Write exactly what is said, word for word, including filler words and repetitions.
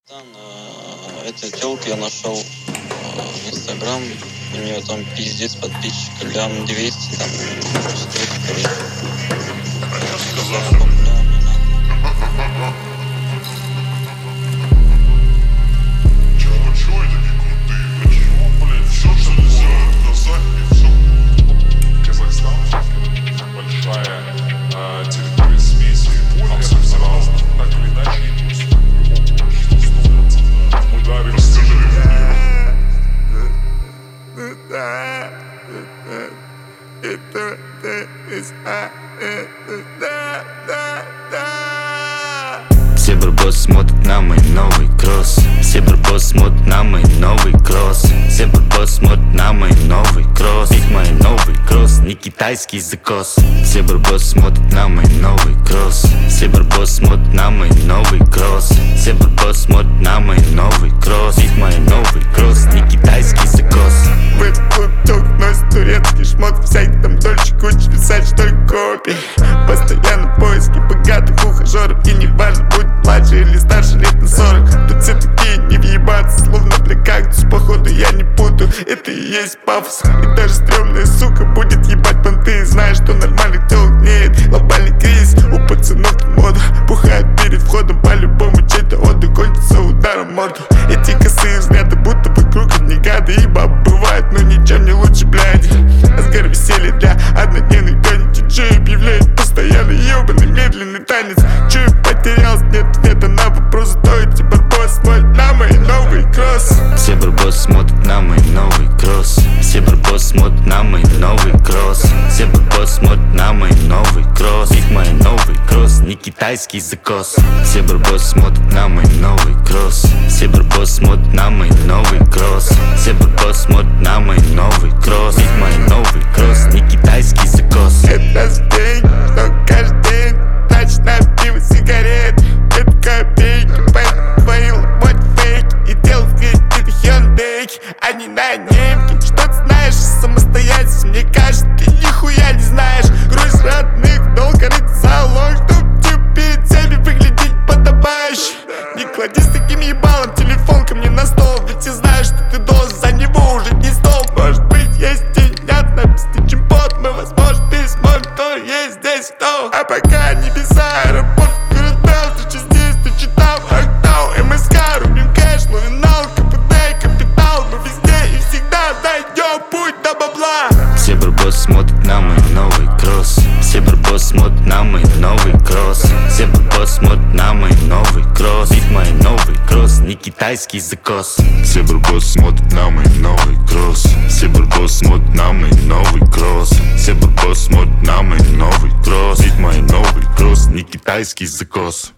Этой телки я нашел в Инстаграм, у нее там пиздец подписчиков, лям двести, там, стоит, короче. А что сказал? Чего, чего они такие крутые? А чего, блядь, все, что делают в Казахстане, все. Казахстан большая э, территория смеси абсолютно разных. Так или иначе, импульс в любом случае ударим. Расскажи Все барбосы смотрят на мой новый кросс. Все барбосы смотрят на мой новый кросс. Все барбосы смотрят на мой новый кросс. Ведь мой новый кросс не китайский закос. Все барбосы смотрят на мой новый кросс. Все барбосы смотрят на мой новый кросс. Все барбосы смотрят на мой новый кросс. Ведь мой новый кросс не китайский закос. В этот клуб тёлк носит турецкий шмот. Всякий там Дольче Гуччи, писать что ли копии. Постоянно поиски богатых ухажеров. И не важно, будет младше или старше, лет на сорок. Тут все такие не въебаться, словно бля кактус. Походу я не путаю, это и есть пафос. И даже стрёмная сука будет ебать понты. Знаешь, что нормальных тёлок нет. Глобальный кризис, у пацанов тут мода. Пухает перед входом, по-любому чей-то отдых кончится ударом в морду. Эти косые взгляды, будто вокруг одни гады. И бабы бывают, но ничем не лучше, блядь. Разгар веселья для однодневных гонек. Диджей объявляет постоянно ебаный медленный танец. Чё я потерялся, нет ответа на вопрос. Стоит тебе барбос смотрит на мой новый кросс. Все барбосы смотрят на мой новый кросс. Все барбосы смотрят на мой новый кросс. Все барбосы смотрят на мой новый кросс. Ведь мой новый кросс не китайский закос. Все барбосы смотрят на мой новый кросс. Все барбосы смотрят на мой новый кросс. Все барбосы смотрят на мой новый кросс. Ведь мой новый кросс не китайский закос. Это раз в день, что каждый день. Значит на пиво, сигарет. Это копейки, поэтому твои вот фейки. И делал в кредиты хендейки, а не на немки. Что ты знаешь о самостоятельности? Мне кажется, ты нихуя не знаешь. Грусть родных, долго рыть залог, чтоб тебе перед цели выглядеть подобающе. Не клади с таким ебалом телефон ко мне на стол. Ведь я знаю, что ты должен за него уже не стол. Может быть есть тенят на пизде чемпот. Мы возможно пересмотрим, кто есть здесь кто. А пока небеса, аэропорт, город Белл. Ты что здесь, ты читал Актау, МСК. Рубим кэш, лавинал, КПД, капитал. Мы везде и всегда найдем путь до бабла. Все барбосы смотрят на мой новый кросс. Все барбосы смотрят на мой новый кросс. Все барбосы смотрят на мой новый кросс. Ведь мой новый кросс не китайский закос. Все барбосы смотрят на мой новый кросс. Все барбосы смотрят на мой новый кросс. Все барбосы смотрят на мой новый кросс. Ведь мой новый кросс не китайский закос.